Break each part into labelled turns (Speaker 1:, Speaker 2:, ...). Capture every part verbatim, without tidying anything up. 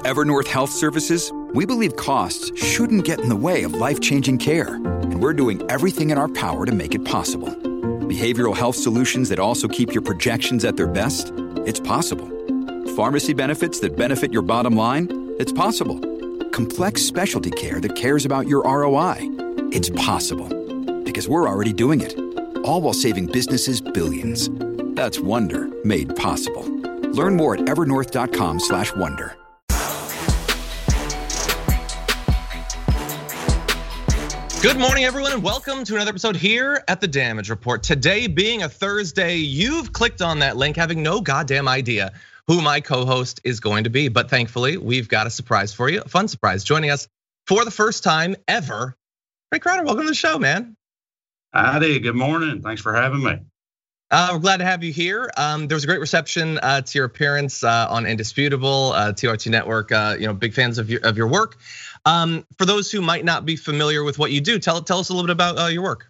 Speaker 1: At Evernorth Health Services, we believe costs shouldn't get in the way of life-changing care, and we're doing everything in our power to make it possible. Behavioral health solutions that also keep your projections at their best? It's possible. Pharmacy benefits that benefit your bottom line? It's possible. Complex specialty care that cares about your R O I? It's possible. Because we're already doing it. All while saving businesses billions. That's Wonder made possible. Learn more at evernorth.com slash wonder.
Speaker 2: Good morning, everyone, and welcome to another episode here at The Damage Report. Today being a Thursday, you've clicked on that link having no goddamn idea who my co-host is going to be. But thankfully, we've got a surprise for you, a fun surprise. Joining us for the first time ever, Ray Crowder, welcome to the show, man.
Speaker 3: Howdy, good morning. Thanks for having me.
Speaker 2: Uh, we're glad to have you here. Um, there was a great reception uh, to your appearance uh, on Indisputable, uh, T R T Network. Uh, you know, big fans of your of your work. Um, for those who might not be familiar with what you do, tell tell us a little bit about uh, your work.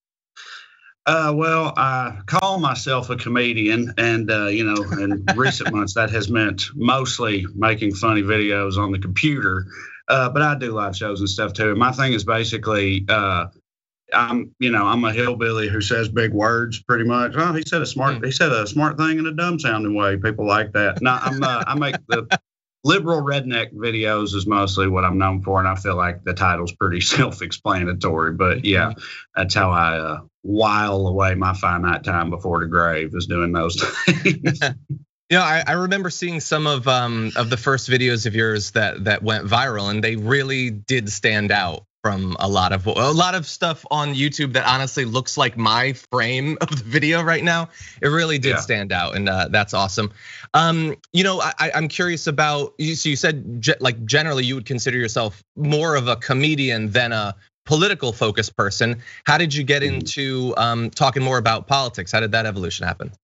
Speaker 3: Uh, well, I call myself a comedian, and uh, you know, in recent months that has meant mostly making funny videos on the computer. Uh, but I do live shows and stuff too. My thing is basically, uh, I'm you know I'm a hillbilly who says big words pretty much. Oh, he said a smart mm. he said a smart thing in a dumb sounding way. People like that. No, I'm uh, I make the liberal redneck videos is mostly what I'm known for, and I feel like the title's pretty self-explanatory. But yeah, that's how I uh, while away my finite time before the grave, is doing those things.
Speaker 2: You know, I, I remember seeing some of um of the first videos of yours that that went viral, and they really did stand out from a lot of a lot of stuff on YouTube that honestly looks like my frame of the video right now. It really did yeah. stand out, and uh, that's awesome. Um, you know, I, I'm curious about. So you said like generally you would consider yourself more of a comedian than a political focused person. How did you get into um, talking more about politics? How did that evolution happen?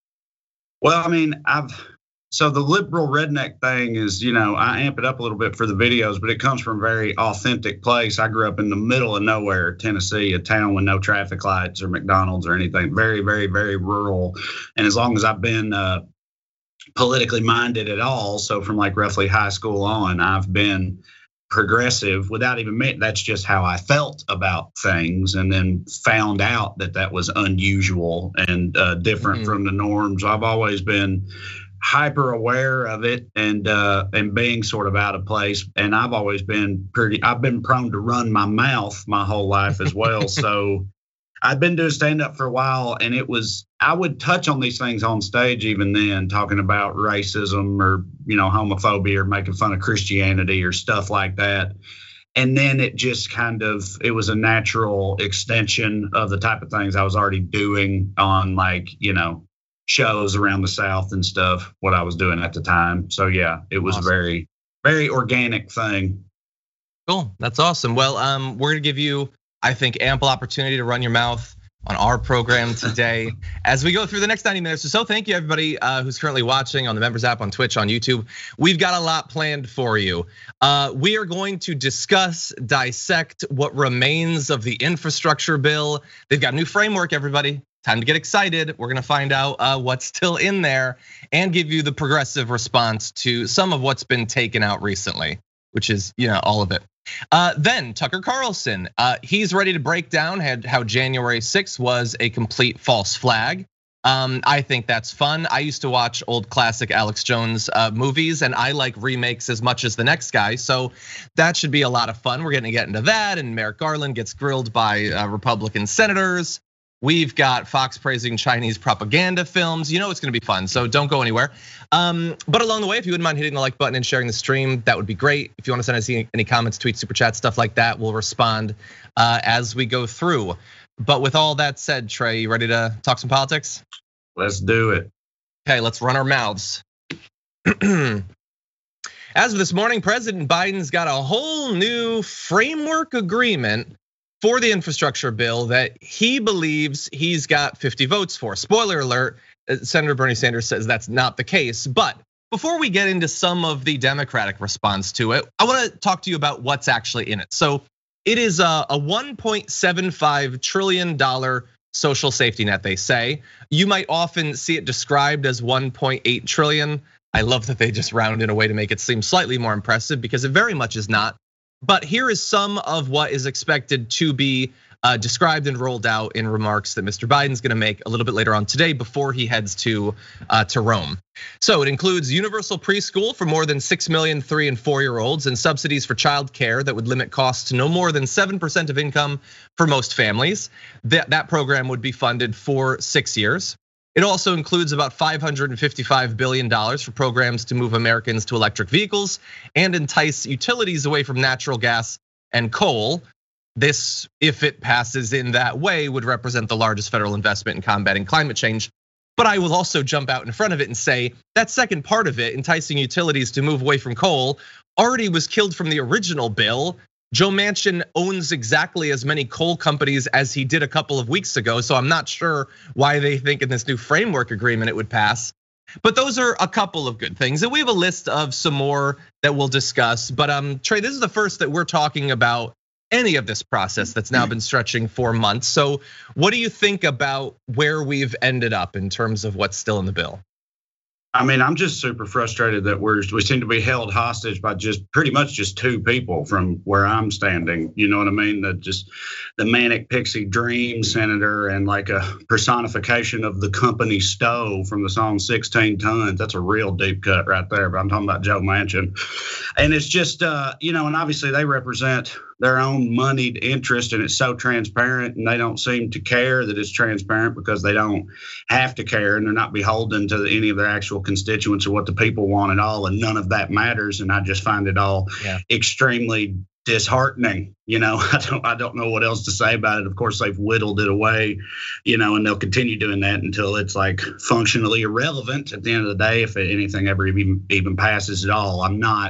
Speaker 3: Well, I mean, I've. So the liberal redneck thing is, you know, I amp it up a little bit for the videos, but it comes from a very authentic place. I grew up in the middle of nowhere, Tennessee, a town with no traffic lights or McDonald's or anything. Very, very, very rural. And as long as I've been uh, politically minded at all, so from like roughly high school on, I've been progressive without even admitting. That's just how I felt about things, and then found out that that was unusual and uh, different mm-hmm. from the norms. I've always been hyper aware of it, and uh, and being sort of out of place. And I've always been pretty, I've been prone to run my mouth my whole life as well. So I've been doing stand up for a while, and it was, I would touch on these things on stage even then, talking about racism or, you know, homophobia or making fun of Christianity or stuff like that. And then it just kind of, it was a natural extension of the type of things I was already doing on, like, you know, shows around the South and stuff, what I was doing at the time. So yeah, it was awesome. a very, very organic thing.
Speaker 2: Cool, that's awesome. Well, um, we're gonna give you, I think, ample opportunity to run your mouth on our program today as we go through the next ninety minutes or so. Thank you everybody who's currently watching on the members app, on Twitch, on YouTube. We've got a lot planned for you. Uh, we are going to discuss, dissect what remains of the infrastructure bill. They've got a new framework, everybody. Time to get excited. We're gonna find out uh, what's still in there and give you the progressive response to some of what's been taken out recently, which is, you know, all of it. Uh, then Tucker Carlson, uh, he's ready to break down how January sixth was a complete false flag. Um, I think that's fun. I used to watch old classic Alex Jones movies, and I like remakes as much as the next guy. So that should be a lot of fun. We're gonna get into that, and Merrick Garland gets grilled by Republican senators. We've got Fox praising Chinese propaganda films. You know it's gonna be fun, so don't go anywhere. Um, but along the way, if you wouldn't mind hitting the like button and sharing the stream, that would be great. If you wanna send us any comments, tweets, super chat, stuff like that, we'll respond as we go through. But with all that said, Trey, you ready to talk some politics?
Speaker 3: Let's do it.
Speaker 2: Okay, let's run our mouths. As of this morning, President Biden's got a whole new framework agreement for the infrastructure bill that he believes he's got fifty votes for. Spoiler alert, Senator Bernie Sanders says that's not the case. But before we get into some of the Democratic response to it, I wanna talk to you about what's actually in it. So it is a one point seven five trillion dollar social safety net, they say. You might often see it described as one point eight trillion. I love that they just round in a way to make it seem slightly more impressive because it very much is not. But here is some of what is expected to be Uh, described and rolled out in remarks that Mister Biden's gonna make a little bit later on today before he heads to uh, to Rome. So it includes universal preschool for more than six million three and four year olds and subsidies for child care that would limit costs to no more than seven percent of income for most families. That, that program would be funded for six years. It also includes about five hundred fifty-five billion dollars for programs to move Americans to electric vehicles and entice utilities away from natural gas and coal. This, if it passes in that way, would represent the largest federal investment in combating climate change. But I will also jump out in front of it and say that second part of it, enticing utilities to move away from coal, already was killed from the original bill. Joe Manchin owns exactly as many coal companies as he did a couple of weeks ago, so I'm not sure why they think in this new framework agreement it would pass. But those are a couple of good things, and we have a list of some more that we'll discuss. But um, Trey, this is the first that we're talking about any of this process that's now been stretching for months. So what do you think about where we've ended up in terms of what's still in the bill?
Speaker 3: I mean, I'm just super frustrated that we're we seem to be held hostage by just pretty much just two people from where I'm standing. You know what I mean? That just the manic pixie dream senator and like a personification of the company stove from the song sixteen tons. That's a real deep cut right there. But I'm talking about Joe Manchin, and it's just uh, you know, and obviously they represent their own moneyed interest, and it's so transparent, and they don't seem to care that it's transparent because they don't have to care, and they're not beholden to any of their actual constituents or what the people want at all, and none of that matters. And I just find it all yeah. extremely disheartening. You know, I don't, I don't know what else to say about it. Of course, they've whittled it away, you know, and they'll continue doing that until it's like functionally irrelevant. At the end of the day, if anything ever even even passes at all, I'm not.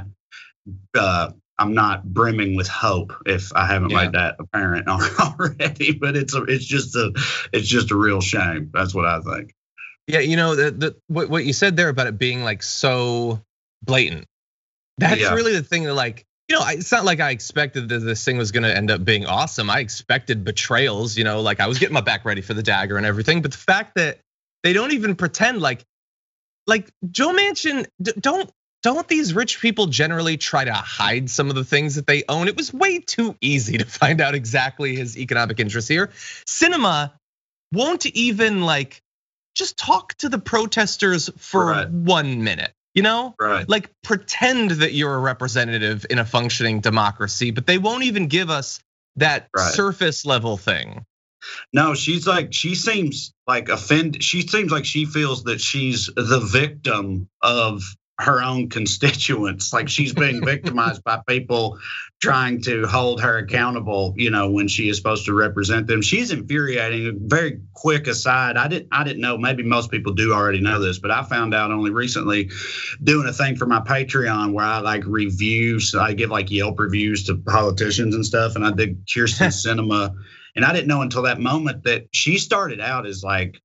Speaker 3: Uh, I'm not brimming with hope if I haven't yeah. made that apparent already, but it's a, it's just a, it's just a real shame. That's what I think.
Speaker 2: Yeah, you know, the, the what, what you said there about it being like so blatant. That's yeah. really the thing that like, you know, it's not like I expected that this thing was gonna end up being awesome. I expected betrayals, you know, like I was getting my back ready for the dagger and everything. But the fact that they don't even pretend like, like Joe Manchin, don't, Don't these rich people generally try to hide some of the things that they own? It was way too easy to find out exactly his economic interests here. Sinema won't even like just talk to the protesters for right. one minute, you know?
Speaker 3: Right.
Speaker 2: Like pretend that you're a representative in a functioning democracy, but they won't even give us that right. surface level thing.
Speaker 3: No, she's like, she seems like offended. She seems like she feels that she's the victim of her own constituents, like she's being victimized by people trying to hold her accountable, you know, when she is supposed to represent them. She's infuriating. A very quick aside, I didn't I didn't know, maybe most people do already know this, but I found out only recently doing a thing for my Patreon where I like reviews, I give like Yelp reviews to politicians and stuff, and I did Kyrsten Sinema, and I didn't know until that moment that she started out as like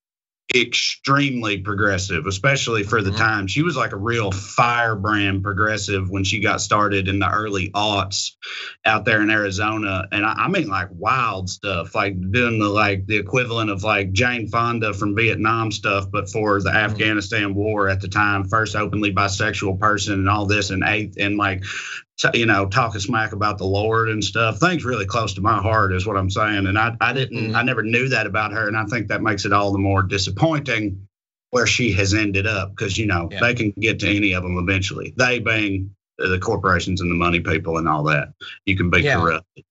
Speaker 3: extremely progressive, especially for the time. She was like a real firebrand progressive when she got started in the early aughts out there in Arizona. And I, I mean like wild stuff, like doing the like the equivalent of like Jane Fonda from Vietnam stuff, but for the mm-hmm. Afghanistan war at the time, first openly bisexual person and all this, and eighth and like you know, talking smack about the Lord and stuff. Things really close to my heart is what I'm saying. And I, I didn't, mm-hmm. I never knew that about her. And I think that makes it all the more disappointing where she has ended up, because, you know, yeah. they can get to any of them eventually. They being the corporations and the money people and all that. You can be yeah. corrupted.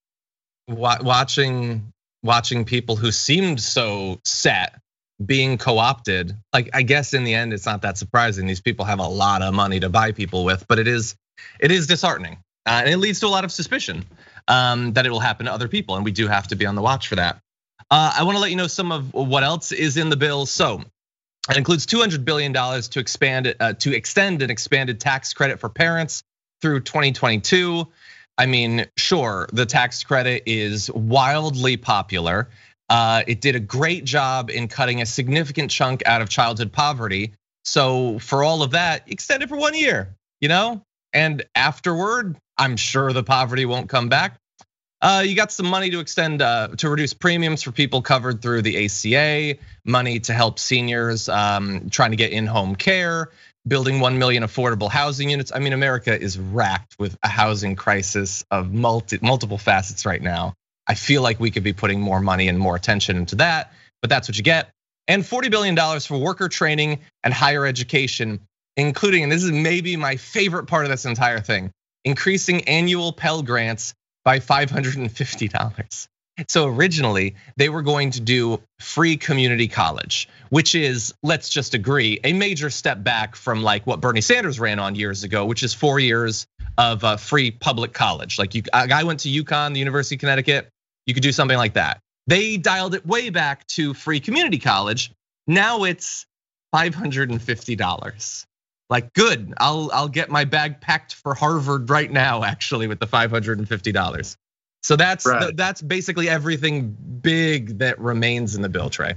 Speaker 2: Watching, watching people who seemed so set being co-opted, like, I guess in the end, it's not that surprising. These people have a lot of money to buy people with, but it is, It is disheartening, uh, and it leads to a lot of suspicion um, that it will happen to other people, and we do have to be on the watch for that. Uh, I want to let you know some of what else is in the bill. So it includes two hundred billion dollars to expand, uh, to extend an expanded tax credit for parents through twenty twenty-two. I mean, sure, the tax credit is wildly popular. Uh, it did a great job in cutting a significant chunk out of childhood poverty. So for all of that, extend it for one year, you know? And afterward, I'm sure the poverty won't come back. Uh, you got some money to extend, uh, to reduce premiums for people covered through the A C A, money to help seniors um, trying to get in-home care, building one million affordable housing units. I mean, America is racked with a housing crisis of multi, multiple facets right now. I feel like we could be putting more money and more attention into that, but that's what you get. And forty billion dollars for worker training and higher education, including, and this is maybe my favorite part of this entire thing, increasing annual Pell Grants by five hundred fifty dollars. So originally they were going to do free community college, which is, let's just agree, a major step back from like what Bernie Sanders ran on years ago, which is four years of free public college. Like you, a guy went to UConn, the University of Connecticut, you could do something like that. They dialed it way back to free community college. Now it's five hundred fifty dollars. Like, good, I'll I'll get my bag packed for Harvard right now, actually, with the five hundred fifty dollars. So that's right. That's basically everything big that remains in the bill, Trey.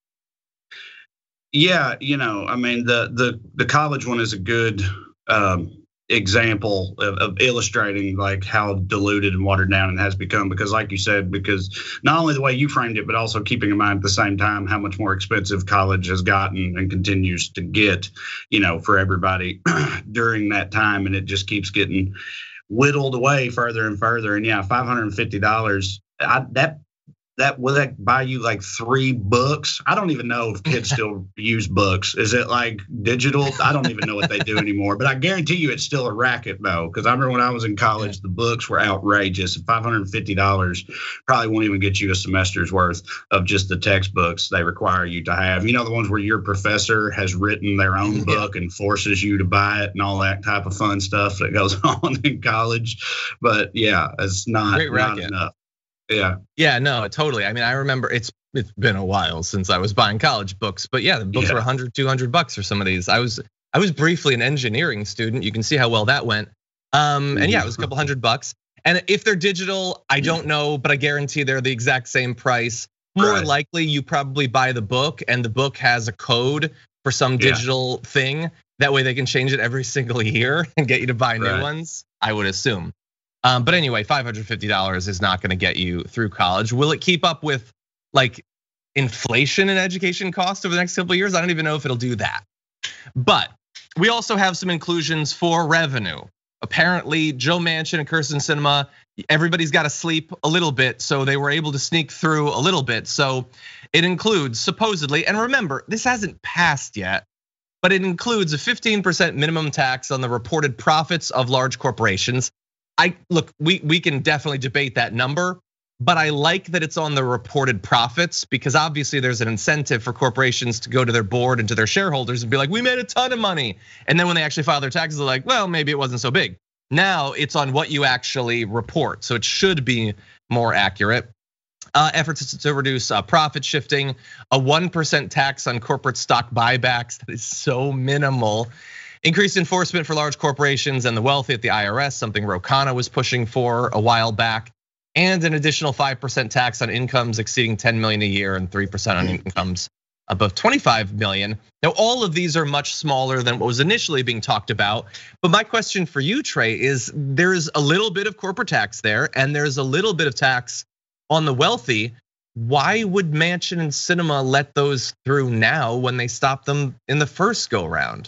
Speaker 3: Yeah, you know, I mean, the the the college one is a good um, example of, of illustrating like how diluted and watered down it has become. Because, like you said, because not only the way you framed it, but also keeping in mind at the same time how much more expensive college has gotten and continues to get, you know, for everybody during that time, and it just keeps getting whittled away further and further. And yeah, five hundred fifty dollars, that that will that buy you like three books? I don't even know if kids still use books. Is it like digital? I don't even know what they do anymore, but I guarantee you it's still a racket though. Cause I remember when I was in college, the books were outrageous. five hundred fifty dollars probably won't even get you a semester's worth of just the textbooks they require you to have. You know, the ones where your professor has written their own book and forces you to buy it and all that type of fun stuff that goes on in college. But yeah, it's not, not enough. Yeah.
Speaker 2: Yeah, no, totally. I mean, I remember it's it's been a while since I was buying college books, but yeah, the books yeah. were one hundred, two hundred bucks for some of these. I was I was briefly an engineering student. You can see how well that went. Um, and yeah, it was a couple hundred bucks. And if they're digital, I don't know, but I guarantee they're the exact same price. More right. likely, you probably buy the book, and the book has a code for some digital yeah. thing. That way, they can change it every single year and get you to buy right. new ones. I would assume. Um, but anyway, five hundred fifty dollars is not gonna get you through college. Will it keep up with like inflation and education costs over the next couple of years? I don't even know if it'll do that. But we also have some inclusions for revenue. Apparently, Joe Manchin and Kyrsten Sinema, everybody's got to sleep a little bit, so they were able to sneak through a little bit. So it includes supposedly, and remember, this hasn't passed yet, but it includes a fifteen percent minimum tax on the reported profits of large corporations. I look, we we can definitely debate that number, but I like that it's on the reported profits because obviously there's an incentive for corporations to go to their board and to their shareholders and be like, we made a ton of money. And then when they actually file their taxes, they're like, well, maybe it wasn't so big. Now it's on what you actually report. So it should be more accurate. Uh, efforts to reduce profit shifting, a one percent tax on corporate stock buybacks, that is so minimal. Increased enforcement for large corporations and the wealthy at the I R S, something Ro Khanna was pushing for a while back, and an additional five percent tax on incomes exceeding ten million a year and three percent on incomes above twenty-five million. Now, all of these are much smaller than what was initially being talked about. But my question for you, Trey, is there's a little bit of corporate tax there, and there's a little bit of tax on the wealthy. Why would Manchin and Sinema let those through now when they stopped them in the first go round?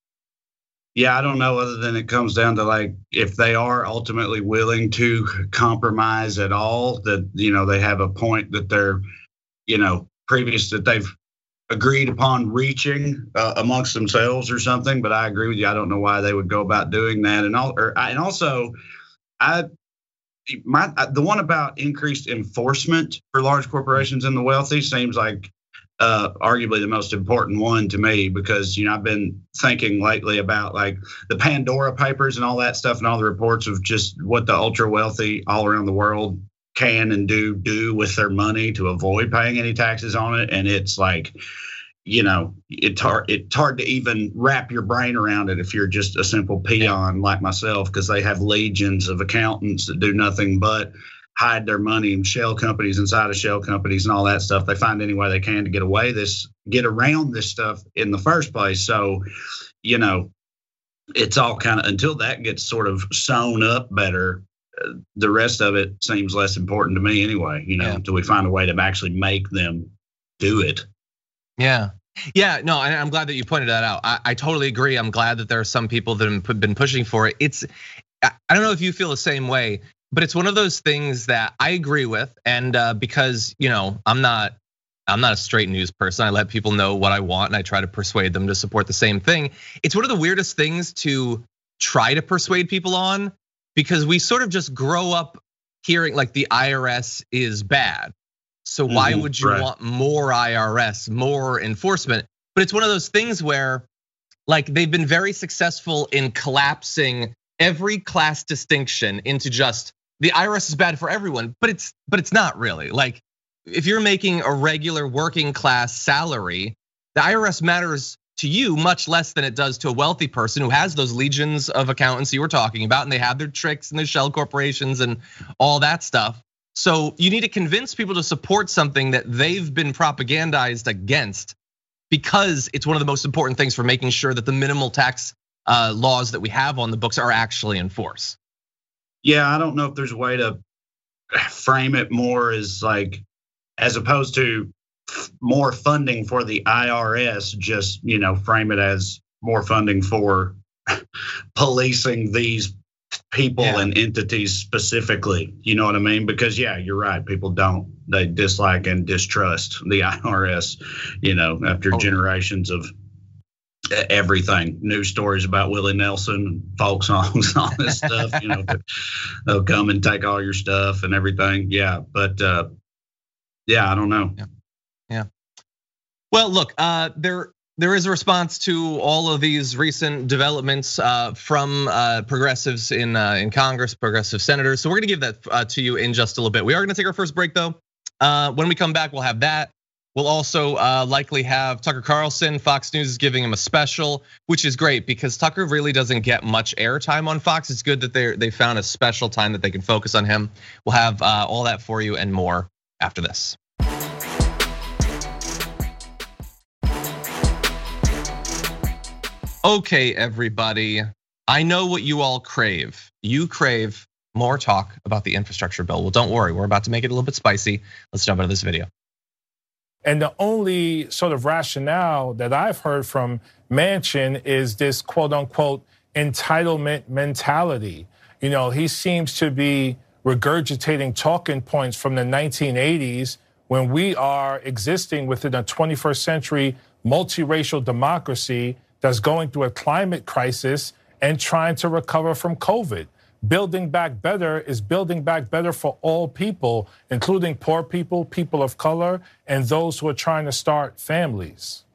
Speaker 3: Yeah, I don't know, other than it comes down to like if they are ultimately willing to compromise at all, that, you know, they have a point that they're, you know, previous that they've agreed upon reaching uh, amongst themselves or something. But I agree with you. I don't know why they would go about doing that. And all, or, and also, I my the one about increased enforcement for large corporations and the wealthy seems like Uh, arguably the most important one to me, because, you know, I've been thinking lately about like the Pandora Papers and all that stuff and all the reports of just what the ultra wealthy all around the world can and do do with their money to avoid paying any taxes on it. And it's like, you know, it's hard, it's hard to even wrap your brain around it if you're just a simple peon like myself, because they have legions of accountants that do nothing but hide their money in shell companies inside of shell companies and all that stuff. They find any way they can to get away this, get around this stuff in the first place. So, you know, it's all kind of, until that gets sort of sewn up better, the rest of it seems less important to me anyway, you know, yeah. until we find a way to actually make them do it.
Speaker 2: Yeah. Yeah, no, and I'm glad that you pointed that out. I, I totally agree. I'm glad that there are some people that have been pushing for it. It's, I don't know if you feel the same way, but it's one of those things that I agree with. And because, you know, I'm not, I'm not a straight news person. I let people know what I want and I try to persuade them to support the same thing. It's one of the weirdest things to try to persuade people on, because we sort of just grow up hearing like the I R S is bad. So why mm-hmm, would you right. want more I R S, more enforcement? But it's one of those things where like they've been very successful in collapsing every class distinction into just the I R S is bad for everyone, but it's but it's not really. Like if you're making a regular working class salary, the I R S matters to you much less than it does to a wealthy person who has those legions of accountants you were talking about, and they have their tricks and their shell corporations and all that stuff. So you need to convince people to support something that they've been propagandized against, because it's one of the most important things for making sure that the minimal tax laws that we have on the books are actually enforced.
Speaker 3: Yeah, I don't know if there's a way to frame it more as like, as opposed to more funding for the I R S, just, you know, frame it as more funding for policing these people yeah. and entities specifically, you know what I mean? Because yeah, you're right. People don't, they dislike and distrust the I R S, you know, after oh. generations of everything, news stories about Willie Nelson, folk songs, all this stuff, you know, they'll come and take all your stuff and everything. Yeah, but uh, yeah, I don't know.
Speaker 2: Yeah. yeah. Well, look, uh, there. There is a response to all of these recent developments from progressives in in Congress, progressive senators. So we're gonna give that to you in just a little bit. We are gonna take our first break though. When we come back, we'll have that. We'll also likely have Tucker Carlson. Fox News is giving him a special, which is great because Tucker really doesn't get much airtime on Fox. It's good that they they found a special time that they can focus on him. We'll have all that for you and more after this. Okay, everybody, I know what you all crave. You crave more talk about the infrastructure bill. Well, don't worry, we're about to make it a little bit spicy. Let's jump into this video.
Speaker 4: And the only sort of rationale that I've heard from Manchin is this quote unquote entitlement mentality. You know, he seems to be regurgitating talking points from the nineteen eighties when we are existing within a twenty-first century multiracial democracy that's going through a climate crisis and trying to recover from COVID. Building back better is building back better for all people, including poor people, people of color, and those who are trying to start families.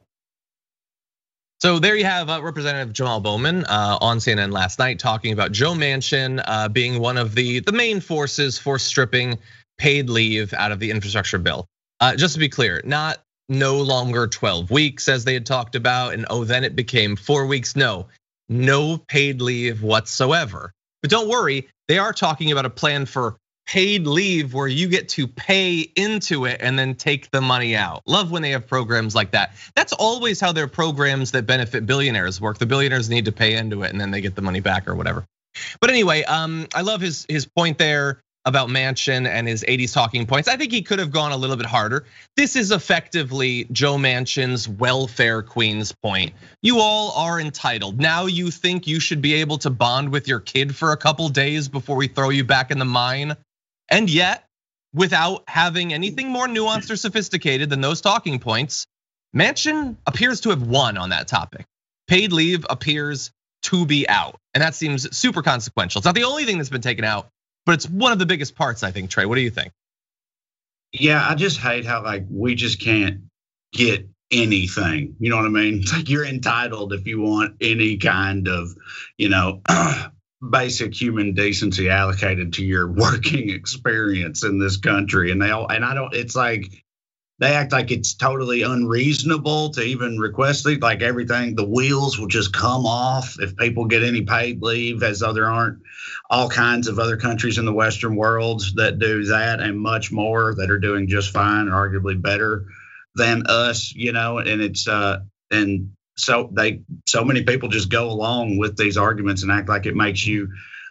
Speaker 2: So there you have Representative Jamal Bowman on C N N last night talking about Joe Manchin being one of the, the main forces for stripping paid leave out of the infrastructure bill. Just to be clear, not no longer twelve weeks as they had talked about, and oh, then it became four weeks. No, no paid leave whatsoever. But don't worry, they are talking about a plan for paid leave where you get to pay into it and then take the money out. Love when they have programs like that. That's always how their programs that benefit billionaires work. The billionaires need to pay into it and then they get the money back or whatever. But anyway, I love his his point there about Manchin and his eighties talking points. I think he could have gone a little bit harder. This is effectively Joe Manchin's welfare queen's point. You all are entitled. Now you think you should be able to bond with your kid for a couple days before we throw you back in the mine. And yet, without having anything more nuanced or sophisticated than those talking points, Manchin appears to have won on that topic. Paid leave appears to be out. And that seems super consequential. It's not the only thing that's been taken out, but it's one of the biggest parts, I think. Trey, what do you think?
Speaker 3: Yeah, I just hate how like we just can't get anything. You know what I mean? It's like you're entitled if you want any kind of, you know, basic human decency allocated to your working experience in this country. And they all, and I don't, it's like they act like it's totally unreasonable to even request it. Like everything, the wheels will just come off if people get any paid leave, as though there aren't all kinds of other countries in the Western world that do that and much more that are doing just fine, and arguably better than us, you know, and it's, uh, and so they, so many people just go along with these arguments and act like it makes you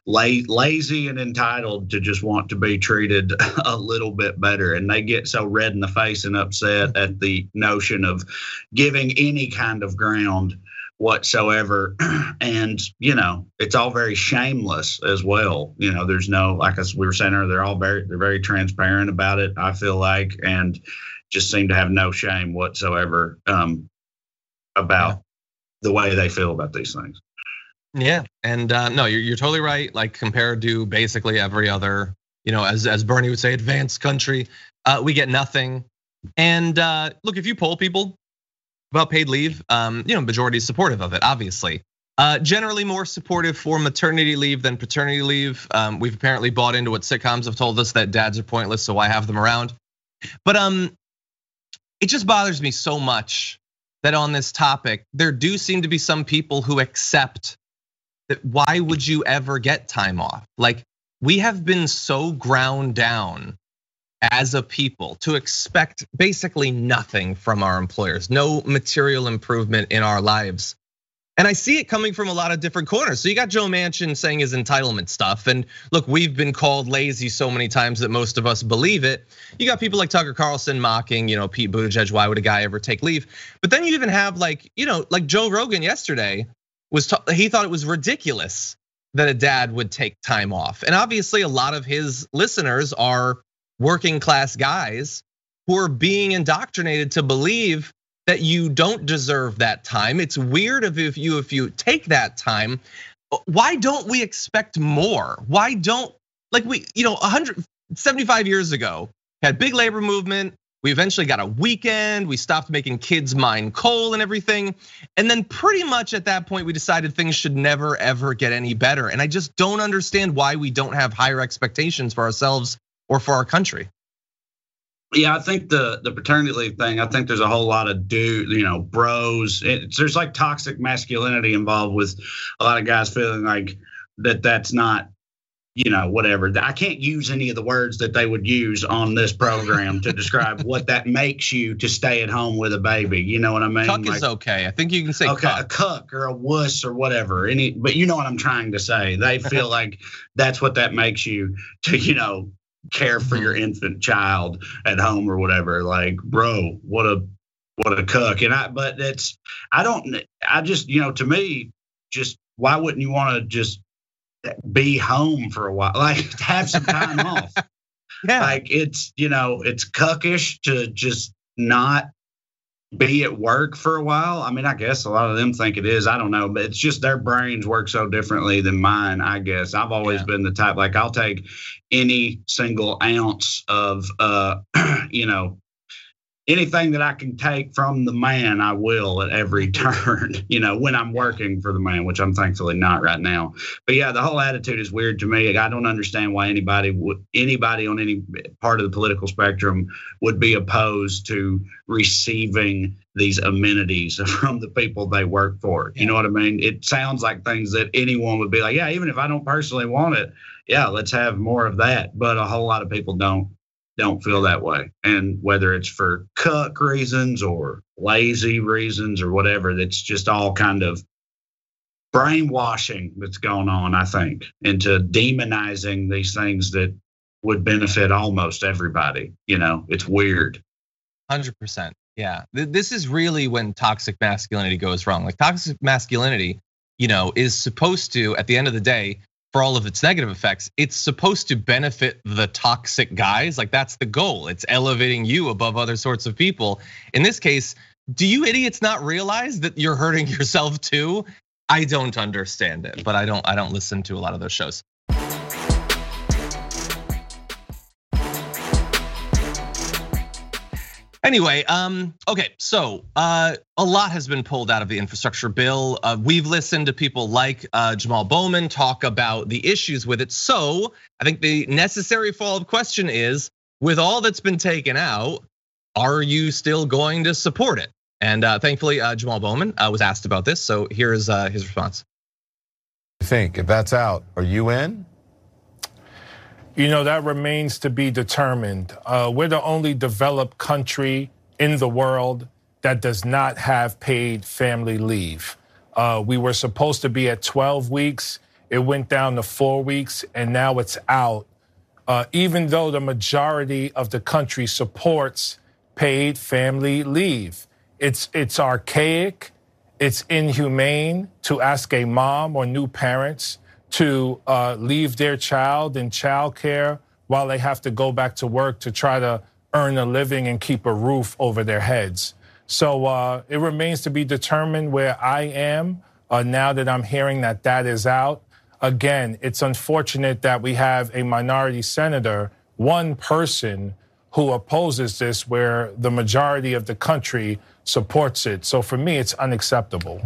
Speaker 3: lazy and entitled to just want to be treated a little bit better. And they get so red in the face and upset at the notion of giving any kind of ground whatsoever. And, you know, it's all very shameless as well. You know, there's no, like as we were saying earlier, they're all very, they're very transparent about it, I feel like, and just seem to have no shame whatsoever um, about yeah. the way they feel about these things.
Speaker 2: Yeah, and uh, no, you're, you're totally right. Like compared to basically every other, you know, as as Bernie would say, advanced country, uh, we get nothing. And uh, look, if you poll people about paid leave, um, you know, majority is supportive of it, obviously. Uh, generally more supportive for maternity leave than paternity leave. Um, we've apparently bought into what sitcoms have told us, that dads are pointless, so why have them around? But um, it just bothers me so much that on this topic, there do seem to be some people who accept that why would you ever get time off? Like, we have been so ground down as a people to expect basically nothing from our employers, no material improvement in our lives. And I see it coming from a lot of different corners. So you got Joe Manchin saying his entitlement stuff. And look, we've been called lazy so many times that most of us believe it. You got people like Tucker Carlson mocking, you know, Pete Buttigieg, why would a guy ever take leave? But then you even have like, you know, like Joe Rogan yesterday was, he thought it was ridiculous that a dad would take time off. And obviously a lot of his listeners are working class guys who are being indoctrinated to believe that you don't deserve that time. It's weird if you if you take that time. Why don't we expect more? Why don't, like we, you know, one hundred seventy-five years ago, had big labor movement. We eventually got a weekend. We stopped making kids mine coal and everything. And then pretty much at that point, we decided things should never, ever get any better. And I just don't understand why we don't have higher expectations for ourselves or for our country.
Speaker 3: Yeah, I think the the paternity leave thing, I think there's a whole lot of dude, you know, bros. It's, there's like toxic masculinity involved with a lot of guys feeling like that that's not, you know, whatever. I can't use any of the words that they would use on this program to describe what that makes you to stay at home with a baby. You know what I mean?
Speaker 2: Cuck
Speaker 3: like,
Speaker 2: is okay. I think you can say
Speaker 3: okay,
Speaker 2: cuck.
Speaker 3: a cuck or a wuss or whatever. Any, but you know what I'm trying to say. They feel like that's what that makes you to, you know, care for your infant child at home or whatever. Like, bro, what a what a cuck. And I, but it's, I don't, I just, you know, to me, just why wouldn't you want to just be home for a while, like have some time off?
Speaker 2: Yeah,
Speaker 3: like it's, you know, it's cuckish to just not be at work for a while. I mean, I guess a lot of them think it is. I don't know, but it's just their brains work so differently than mine, I guess. I've always yeah. been the type, like I'll take any single ounce of, uh, you know, anything that I can take from the man, I will at every turn, you know, when I'm working for the man, which I'm thankfully not right now. But yeah, the whole attitude is weird to me. I don't understand why anybody would, anybody on any part of the political spectrum would be opposed to receiving these amenities from the people they work for. You know what I mean? It sounds like things that anyone would be like, yeah, even if I don't personally want it, yeah, let's have more of that. But a whole lot of people don't. don't feel that way. And whether it's for cuck reasons or lazy reasons or whatever, that's just all kind of brainwashing that's going on, I think, into demonizing these things that would benefit almost everybody. You know, it's weird.
Speaker 2: one hundred percent. Yeah, this is really when toxic masculinity goes wrong. Like toxic masculinity, you know, is supposed to, at the end of the day, for all of its negative effects, it's supposed to benefit the toxic guys. Like that's the goal. It's elevating you above other sorts of people. In this case, do you idiots not realize that you're hurting yourself too? I don't understand it, but I don't I don't listen to a lot of those shows. Anyway, um, okay, so uh, a lot has been pulled out of the infrastructure bill. Uh, we've listened to people like uh, Jamal Bowman talk about the issues with it. So I think the necessary follow-up question is, with all that's been taken out, are you still going to support it? And uh, thankfully, uh, Jamal Bowman uh, was asked about this. So here's uh, his response.
Speaker 5: I think if that's out, are you in?
Speaker 4: You know, that remains to be determined. Uh, we're the only developed country in the world that does not have paid family leave. Uh, we were supposed to be at twelve weeks. It went down to four weeks, and now it's out. Uh, even though the majority of the country supports paid family leave. It's it's archaic, it's inhumane to ask a mom or new parents to uh, leave their child in childcare while they have to go back to work to try to earn a living and keep a roof over their heads. So uh, it remains to be determined where I am uh, now that I'm hearing that that is out. Again, it's unfortunate that we have a minority senator, one person, who opposes this where the majority of the country supports it. So for me, it's unacceptable.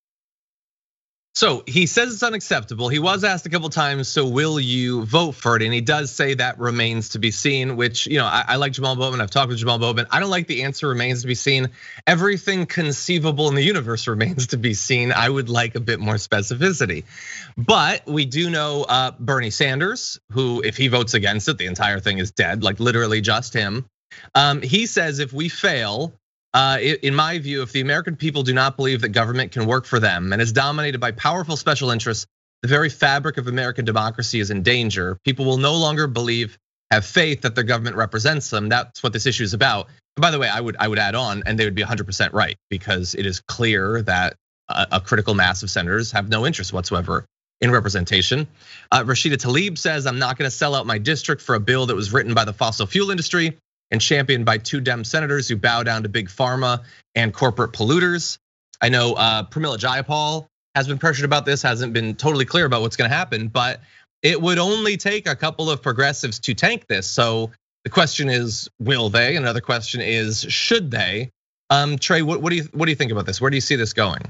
Speaker 2: So he says it's unacceptable. He was asked a couple times, so will you vote for it? And he does say that remains to be seen, which, you know, I, I like Jamal Bowman. I've talked with Jamal Bowman. I don't like the answer remains to be seen. Everything conceivable in the universe remains to be seen. I would like a bit more specificity. But we do know uh, Bernie Sanders, who if he votes against it, the entire thing is dead, like literally just him. Um, he says if we fail, Uh, in my view, if the American people do not believe that government can work for them and is dominated by powerful special interests, the very fabric of American democracy is in danger. People will no longer believe, have faith that their government represents them. That's what this issue is about. And by the way, I would I would add on, and they would be one hundred percent right, because it is clear that a critical mass of senators have no interest whatsoever in representation. Uh, Rashida Tlaib says, I'm not gonna sell out my district for a bill that was written by the fossil fuel industry and championed by two Dem senators who bow down to big pharma and corporate polluters. I know uh, Pramila Jayapal has been pressured about this, hasn't been totally clear about what's gonna happen, but it would only take a couple of progressives to tank this. So the question is, will they? Another question is, should they? Um, Trey, what, what do you what do you think about this? Where do you see this going?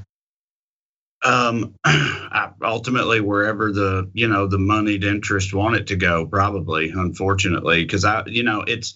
Speaker 3: Um, ultimately, wherever the you know the moneyed interest want it to go, probably, unfortunately, because I you know it's.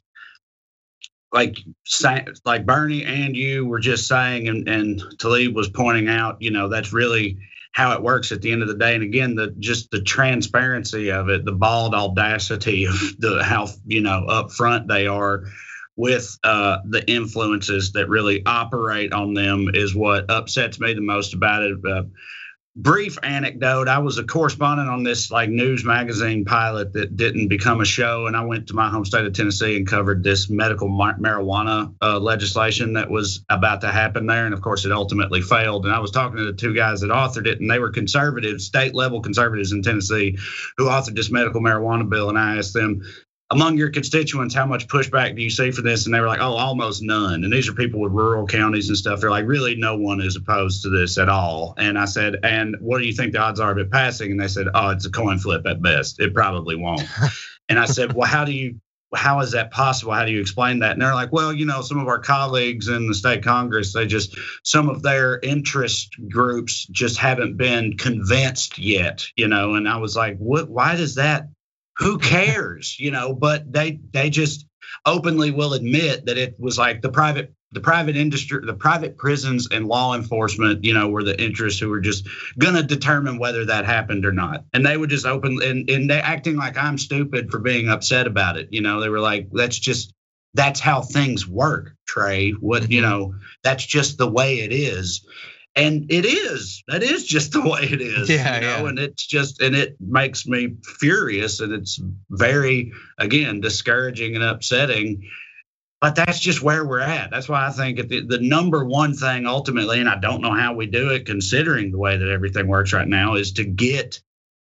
Speaker 3: Like like Bernie and you were just saying, and, and Tlaib was pointing out, you know, that's really how it works at the end of the day. And again, the just the transparency of it, the bald audacity of the how you know upfront they are with uh, the influences that really operate on them is what upsets me the most about it. Uh, Brief anecdote, I was a correspondent on this like news magazine pilot that didn't become a show, and I went to my home state of Tennessee and covered this medical marijuana uh, legislation that was about to happen there, and of course it ultimately failed. And I was talking to the two guys that authored it, and they were conservatives, state level conservatives in Tennessee, who authored this medical marijuana bill, and I asked them, among your constituents, how much pushback do you see for this? And they were like, oh, almost none. And these are people with rural counties and stuff. They're like, really, no one is opposed to this at all. And I said, and what do you think the odds are of it passing? And they said, oh, it's a coin flip at best. It probably won't. And I said, well, how do you, how is that possible? How do you explain that? And they're like, well, you know, some of our colleagues in the state Congress, they just, some of their interest groups just haven't been convinced yet, you know? And I was like, what, why does that, who cares, you know? But they they just openly will admit that it was like the private the private industry, the private prisons and law enforcement, you know, were the interests who were just gonna determine whether that happened or not. And they would just open and and they acting like I'm stupid for being upset about it. You know, they were like, that's just that's how things work, Trey. What you know, that's just the way it is. And it is, that is just the way it is,
Speaker 2: yeah,
Speaker 3: you know,
Speaker 2: yeah.
Speaker 3: and it's just, and it makes me furious, and it's very, again, discouraging and upsetting, but that's just where we're at. That's why I think the, the number one thing ultimately, and I don't know how we do it considering the way that everything works right now, is to get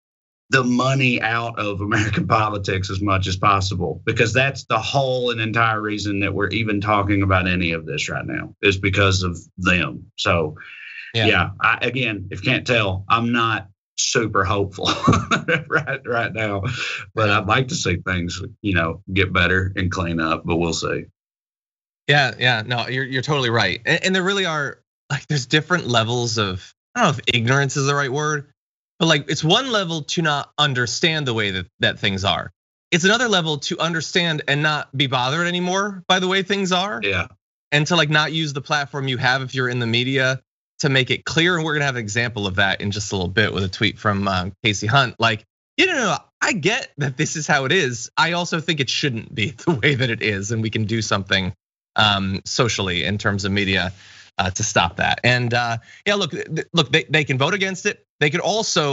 Speaker 3: the money out of American politics as much as possible, because that's the whole and entire reason that we're even talking about any of this right now, is because of them. So, Yeah, yeah I, again, if you can't tell, I'm not super hopeful right right now, but I'd like to see things, you know, get better and clean up, but we'll see.
Speaker 2: Yeah, yeah, no, you're you're totally right. And, and there really are, like, there's different levels of, I don't know if ignorance is the right word, but like it's one level to not understand the way that, that things are. It's another level to understand and not be bothered anymore by the way things are.
Speaker 3: Yeah.
Speaker 2: And to like not use the platform you have if you're in the media to make it clear. And we're gonna have an example of that in just a little bit with a tweet from Casey Hunt. Like, you know, I get that this is how it is. I also think it shouldn't be the way that it is, and we can do something socially in terms of media to stop that. And yeah, look, look, they, they can vote against it. They could also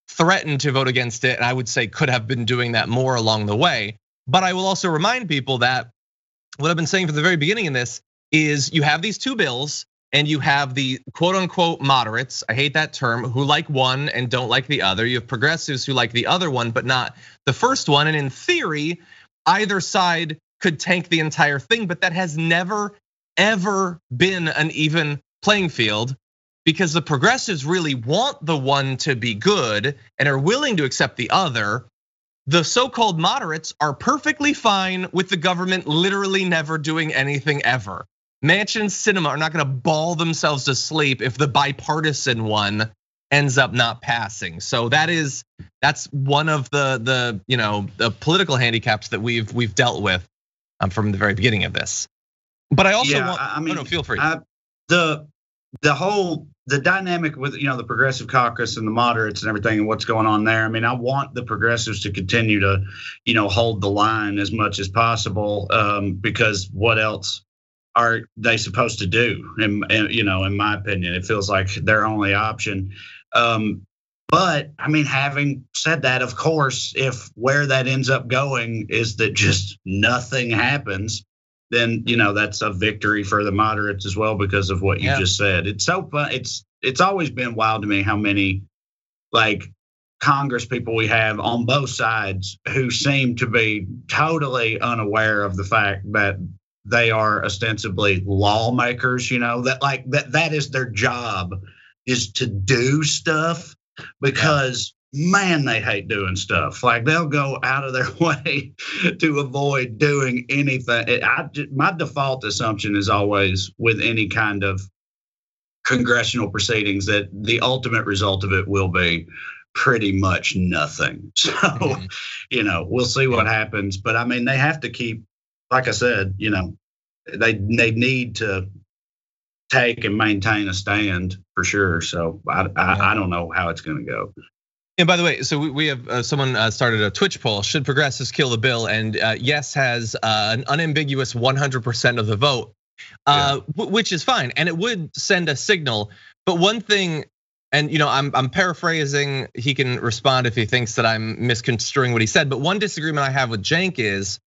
Speaker 2: threatened to vote against it, and I would say could have been doing that more along the way. But I will also remind people that what I've been saying from the very beginning in this is you have these two bills and you have the quote unquote moderates, I hate that term, who like one and don't like the other. You have progressives who like the other one, but not the first one. And in theory, either side could tank the entire thing, but that has never, ever been an even playing field, because the progressives really want the one to be good and are willing to accept the other. The so-called moderates are perfectly fine with the government literally never doing anything ever. Manchin and Sinema are not gonna bawl themselves to sleep if the bipartisan one ends up not passing. So that is, that's one of the the you know the political handicaps that we've we've dealt with from the very beginning of this. But I also
Speaker 3: yeah,
Speaker 2: want,
Speaker 3: I mean,
Speaker 2: oh no, feel free.
Speaker 3: I, the the whole the dynamic with you know the progressive caucus and the moderates and everything and what's going on there. I mean, I want the progressives to continue to, you know, hold the line as much as possible, um, because what else are they supposed to do? And, and you know, in my opinion, it feels like their only option. Um, but I mean, having said that, of course, if where that ends up going is that just nothing happens, then you know that's a victory for the moderates as well because of what you yeah. just said. It's so fun. It's it's always been wild to me how many like Congress people we have on both sides who seem to be totally unaware of the fact that they are ostensibly lawmakers. You know that like that that is their job, is to do stuff, because man, they hate doing stuff. Like they'll go out of their way to avoid doing anything. I, my default assumption is always with any kind of congressional proceedings that the ultimate result of it will be pretty much nothing. So, mm-hmm. you know, we'll see what happens. But I mean, they have to keep, like I said, you know, they they need to take and maintain a stand for sure. So I I, yeah. I don't know how it's going to go.
Speaker 2: And by the way, so we have someone started a Twitch poll: should progressives kill the bill? And yes has an unambiguous one hundred percent of the vote, yeah. which is fine, and it would send a signal. But one thing, and you know, I'm I'm paraphrasing. He can respond if he thinks that I'm misconstruing what he said. But one disagreement I have with Cenk is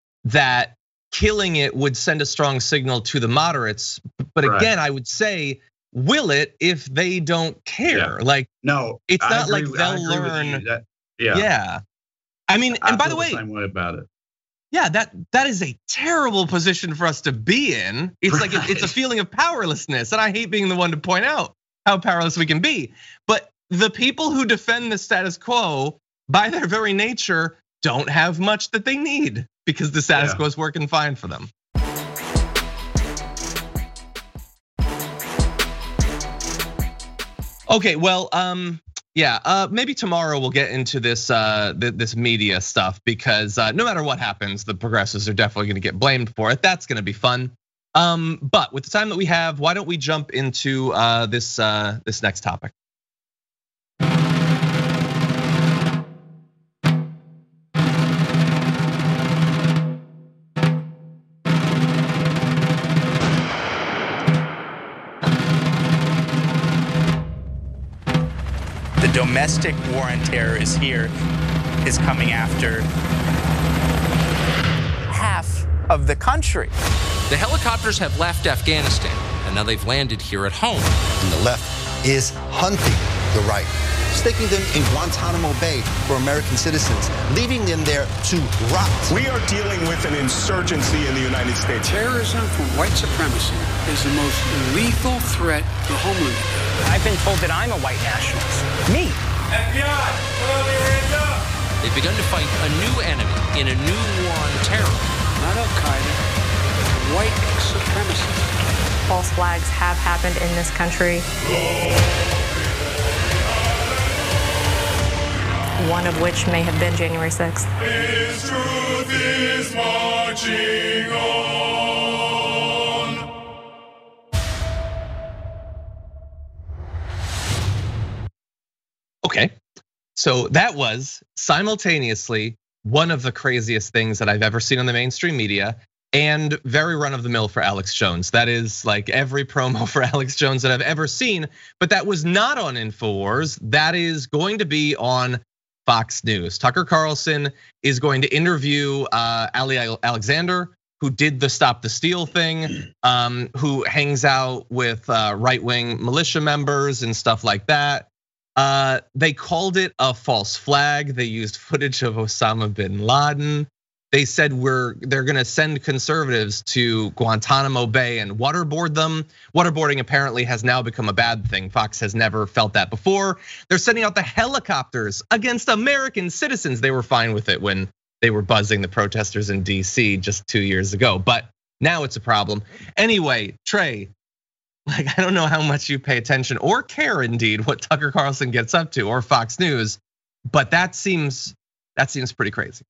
Speaker 2: that killing it would send a strong signal to the moderates. But right. again, I would say, will it if they don't care? Yeah. Like,
Speaker 3: no,
Speaker 2: it's not
Speaker 3: agree,
Speaker 2: like they'll learn.
Speaker 3: That, yeah,
Speaker 2: yeah. I mean, and
Speaker 3: I
Speaker 2: by
Speaker 3: feel
Speaker 2: the way,
Speaker 3: the same way about it.
Speaker 2: Yeah, that that is a terrible position for us to be in. It's right. like it's a feeling of powerlessness, and I hate being the one to point out how powerless we can be. But the people who defend the status quo, by their very nature, don't have much that they need because the status yeah. quo is working fine for them. Okay, well, um, yeah, uh, maybe tomorrow we'll get into this uh, this media stuff, because uh, no matter what happens, the progressives are definitely going to get blamed for it. That's going to be fun. Um, but with the time that we have, why don't we jump into uh, this uh, this next topic?
Speaker 6: Domestic war on terror is here, is coming after half of the country.
Speaker 7: The helicopters have left Afghanistan, and now they've landed here at home.
Speaker 8: And the left is hunting the right, sticking them in Guantanamo Bay for American citizens, leaving them there to rot.
Speaker 9: We are dealing with an insurgency in the United States.
Speaker 10: Terrorism from white supremacy is the most lethal threat to homeland.
Speaker 11: I've been told that I'm a white nationalist. Me.
Speaker 12: F B I, put all your hands up.
Speaker 7: They've begun to fight a new enemy in a new war on terror.
Speaker 10: Not Al-Qaeda, white supremacy.
Speaker 13: False flags have happened in this country. One of which may have been January sixth.
Speaker 12: His truth is marching on.
Speaker 2: Okay, so that was simultaneously one of the craziest things that I've ever seen on the mainstream media, and very run of the mill for Alex Jones. That is like every promo for Alex Jones that I've ever seen, but that was not on InfoWars. That is going to be on Fox News. Tucker Carlson is going to interview uh, Ali Alexander, who did the Stop the Steal thing, um, who hangs out with uh, right-wing militia members and stuff like that. Uh, they called it a false flag. They used footage of Osama bin Laden. They said we're they're gonna send conservatives to Guantanamo Bay and waterboard them. Waterboarding apparently has now become a bad thing. Fox has never felt that before. They're sending out the helicopters against American citizens. They were fine with it when they were buzzing the protesters in D C just two years ago, but now it's a problem. Anyway, Trey, like I don't know how much you pay attention or care indeed what Tucker Carlson gets up to or Fox News, but that seems that seems pretty crazy.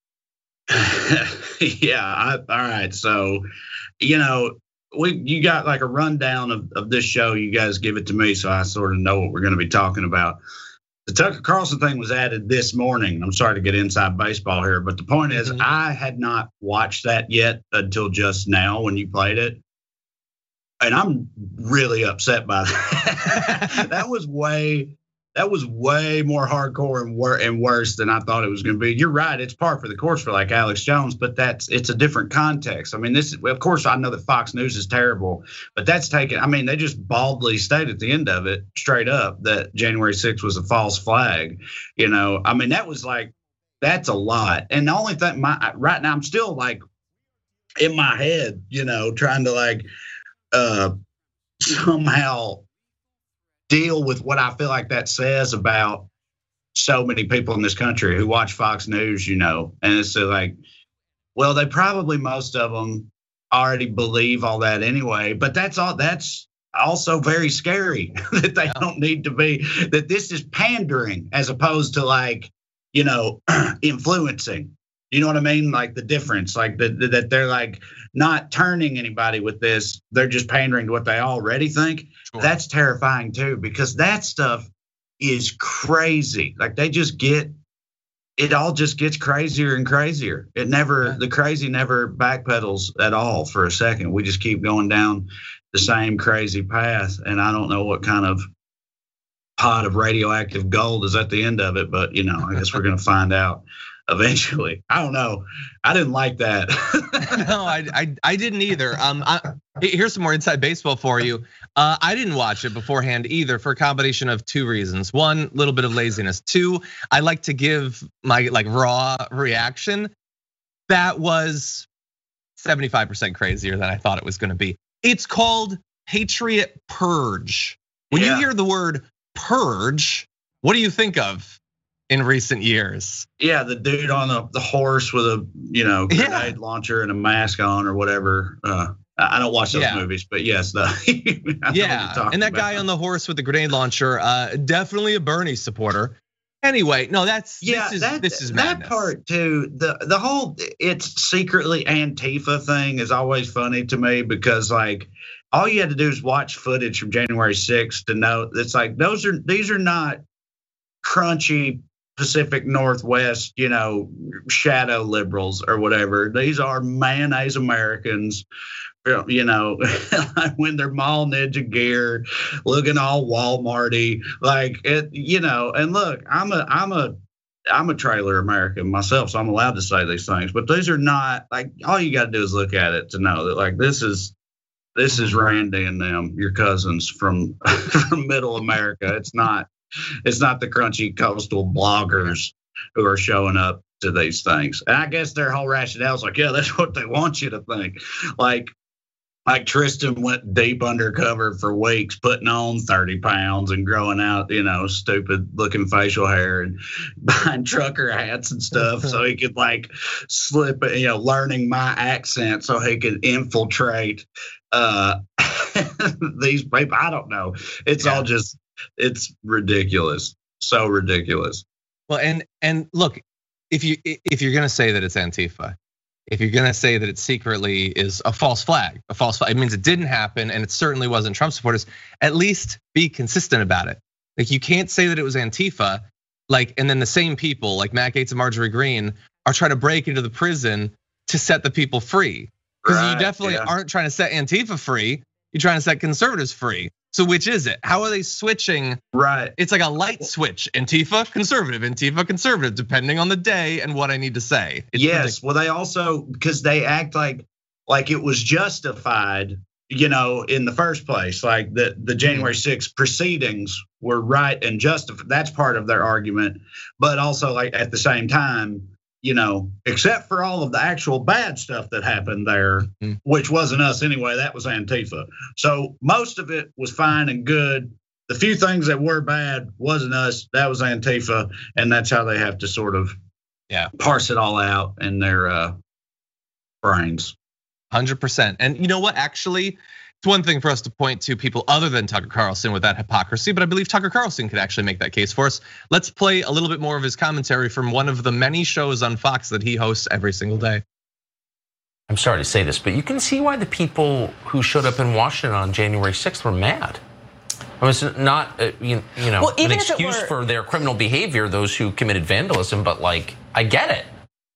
Speaker 3: Yeah, I, all right. So, you know, we you got like a rundown of, of this show. You guys give it to me, so I sort of know what we're going to be talking about. The Tucker Carlson thing was added this morning. I'm sorry to get inside baseball here, but the point is, mm-hmm. I had not watched that yet until just now when you played it. And I'm really upset by that. That was way, that was way more hardcore and, wor- and worse than I thought it was going to be. You're right; it's par for the course for like Alex Jones, but that's it's a different context. I mean, this is, of course, I know that Fox News is terrible, but that's taken. I mean, they just baldly stated at the end of it, straight up, that January sixth was a false flag. You know, I mean, that was like that's a lot. And the only thing, my right now, I'm still like in my head, you know, trying to like uh, somehow deal with what I feel like that says about so many people in this country who watch Fox News, you know, and it's like, well, they probably, most of them already believe all that anyway, but that's all, that's also very scary that they don't need to be, that this is pandering as opposed to like, you know, influencing. You know what I mean? Like the difference, like that that they're like not turning anybody with this. They're just pandering to what they already think. Sure. That's terrifying too, because that stuff is crazy. Like they just get, it all just gets crazier and crazier. It never, yeah. the crazy never backpedals at all for a second. We just keep going down the same crazy path. And I don't know what kind of pot of radioactive gold is at the end of it, but you know, I guess we're going to find out eventually. I don't know. I didn't like that.
Speaker 2: No, I, I I didn't either. Um, I, here's some more inside baseball for you. Uh, I didn't watch it beforehand either for a combination of two reasons. One, little bit of laziness. Two, I like to give my like raw reaction. That was seventy-five percent crazier than I thought it was going to be. It's called Patriot Purge. When yeah. you hear the word purge, what do you think of in recent years?
Speaker 3: Yeah, the dude on the, the horse with a, you know, grenade yeah. launcher and a mask on or whatever. Uh, I don't watch those yeah. movies, but yes, the
Speaker 2: yeah, and that about. guy on the horse with the grenade launcher, uh, definitely a Bernie supporter. Anyway, no, that's
Speaker 3: yeah,
Speaker 2: this is
Speaker 3: that,
Speaker 2: this is
Speaker 3: that
Speaker 2: madness.
Speaker 3: part too. The the whole it's secretly Antifa thing is always funny to me because like all you had to do is watch footage from January sixth to know it's like those are these are not crunchy Pacific Northwest, you know, shadow liberals or whatever. These are mayonnaise Americans, you know, when they're mall ninja gear, looking all Walmarty, like it, you know. And look, I'm a, I'm a, I'm a trailer American myself, so I'm allowed to say these things. But these are not like all you got to do is look at it to know that like this is, this is Randy and them, your cousins from from Middle America. It's not. It's not the crunchy coastal bloggers who are showing up to these things. And I guess their whole rationale is like, yeah, that's what they want you to think. Like, like Tristan went deep undercover for weeks, putting on thirty pounds and growing out, you know, stupid looking facial hair and buying trucker hats and stuff so he could like slip, you know, learning my accent so he could infiltrate uh, these people. I don't know. It's yeah. all just, it's ridiculous. So ridiculous.
Speaker 2: Well, and and look, if you if you're gonna say that it's Antifa, if you're gonna say that it secretly is a false flag, a false flag, it means it didn't happen and it certainly wasn't Trump supporters. At least be consistent about it. Like you can't say that it was Antifa, like, and then the same people like Matt Gaetz and Marjorie Greene are trying to break into the prison to set the people free. Because
Speaker 3: right,
Speaker 2: you definitely
Speaker 3: yeah.
Speaker 2: aren't trying to set Antifa free. You're trying to set conservatives free. So which is it? How are they switching?
Speaker 3: Right.
Speaker 2: It's like a light switch. Antifa, conservative, Antifa, conservative, depending on the day and what I need to say. It's
Speaker 3: yes.
Speaker 2: ridiculous.
Speaker 3: Well, they also, because they act like like it was justified, you know, in the first place. Like the, the January sixth proceedings were right and justified. That's part of their argument. But also, like at the same time, you know, except for all of the actual bad stuff that happened there, mm-hmm. which wasn't us anyway, that was Antifa. So most of it was fine and good. The few things that were bad wasn't us, that was Antifa. And that's how they have to sort of
Speaker 2: yeah
Speaker 3: parse it all out in their uh, brains.
Speaker 2: one hundred percent. And you know what, actually, it's one thing for us to point to people other than Tucker Carlson with that hypocrisy, but I believe Tucker Carlson could actually make that case for us. Let's play a little bit more of his commentary from one of the many shows on Fox that he hosts every single day.
Speaker 7: I'm sorry to say this, but you can see why the people who showed up in Washington on January sixth were mad. I mean, it's not, you know, well, an excuse were... for their criminal behavior, those who committed vandalism, but like, I get it.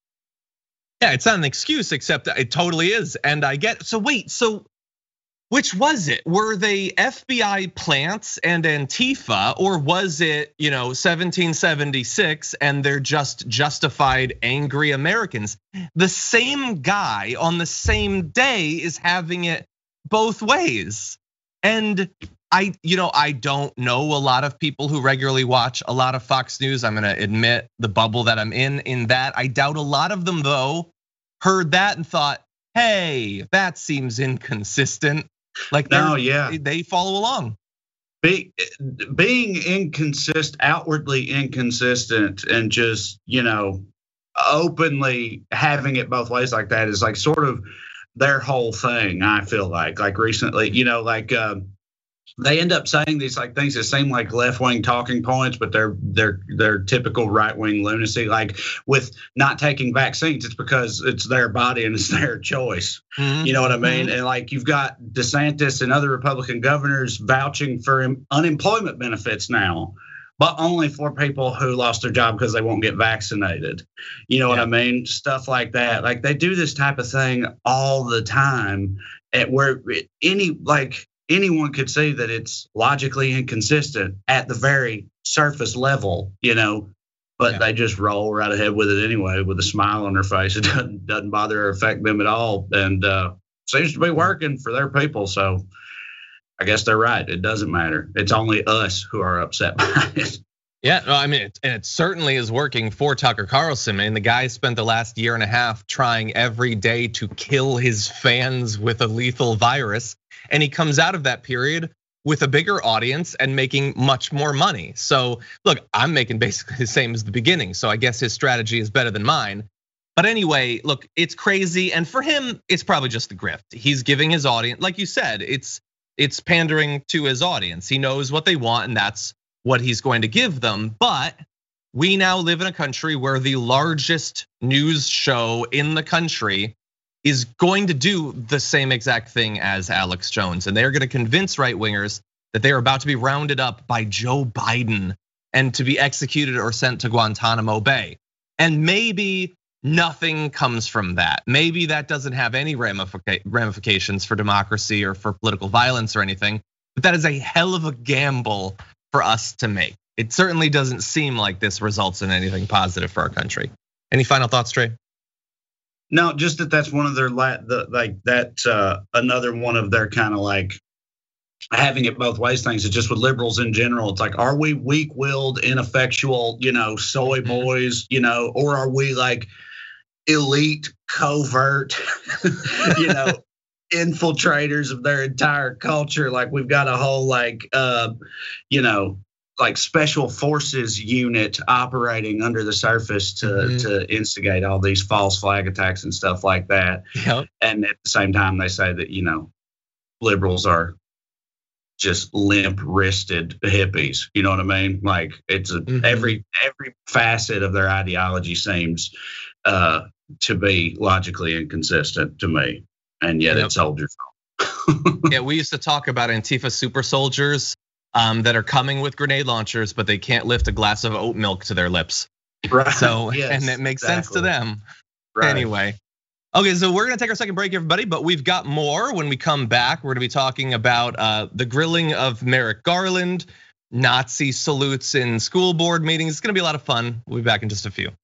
Speaker 2: Yeah, it's not an excuse, except it totally is, and I get. So wait, so which was it? Were they F B I plants and Antifa, or was it, you know, seventeen seventy-six and they're just justified angry Americans? The same guy on the same day is having it both ways. And I, you know, I don't know a lot of people who regularly watch a lot of Fox News. I'm gonna admit the bubble that I'm in, in that I doubt a lot of them though heard that and thought, hey, that seems inconsistent. Like
Speaker 3: no, yeah,
Speaker 2: they follow along.
Speaker 3: Be, being inconsistent, outwardly inconsistent, and just, you know, openly having it both ways like that is like sort of their whole thing. I feel like, like recently, you know, like um, they end up saying these like things that seem like left wing talking points, but they're they're they're typical right wing lunacy. Like with not taking vaccines, it's because it's their body and it's their choice. Mm-hmm. You know what I mean? Mm-hmm. And like you've got DeSantis and other Republican governors vouching for unemployment benefits now, but only for people who lost their job because they won't get vaccinated. You know yeah. what I mean? Stuff like that. Like they do this type of thing all the time, at where any like. anyone could see that it's logically inconsistent at the very surface level, you know, but yeah. they just roll right ahead with it anyway, with a smile on their face. It doesn't, doesn't bother or affect them at all. And uh, seems to be working for their people. So I guess they're right. It doesn't matter. It's only us who are upset by it.
Speaker 2: Yeah, no, I mean, it, and it certainly is working for Tucker Carlson. I mean, the guy spent the last year and a half trying every day to kill his fans with a lethal virus. And he comes out of that period with a bigger audience and making much more money. So look, I'm making basically the same as the beginning. So I guess his strategy is better than mine. But anyway, look, it's crazy. And for him, it's probably just a grift. He's giving his audience, like you said, it's it's pandering to his audience. He knows what they want and that's what he's going to give them. But we now live in a country where the largest news show in the country is going to do the same exact thing as Alex Jones. And they're going to convince right wingers that they are about to be rounded up by Joe Biden and to be executed or sent to Guantanamo Bay. And maybe nothing comes from that. Maybe that doesn't have any ramifications for democracy or for political violence or anything, but that is a hell of a gamble for us to make. It certainly doesn't seem like this results in anything positive for our country. Any final thoughts, Trey?
Speaker 3: No, just that that's one of their like that's uh, another one of their kind of like having it both ways things. It's just with liberals in general. It's like, are we weak-willed, ineffectual, you know, soy boys, you know, or are we like elite, covert, you know, infiltrators of their entire culture? Like we've got a whole like, uh, you know, like special forces unit operating under the surface to mm-hmm. to instigate all these false flag attacks and stuff like that.
Speaker 2: Yep.
Speaker 3: And at the same time, they say that, you know, liberals are just limp-wristed hippies. You know what I mean? Like it's a, mm-hmm. every every facet of their ideology seems uh, to be logically inconsistent to me, and yet yep. it soldiers on.
Speaker 2: Yeah, we used to talk about Antifa super soldiers um, that are coming with grenade launchers, but they can't lift a glass of oat milk to their lips.
Speaker 3: Right.
Speaker 2: So,
Speaker 3: yes,
Speaker 2: and it makes
Speaker 3: exactly.
Speaker 2: sense to them.
Speaker 3: Right.
Speaker 2: Anyway, Okay, so we're gonna take our second break, everybody, but we've got more. When we come back, we're gonna be talking about uh, the grilling of Merrick Garland, Nazi salutes in school board meetings. It's gonna be a lot of fun. We'll be back in just a few.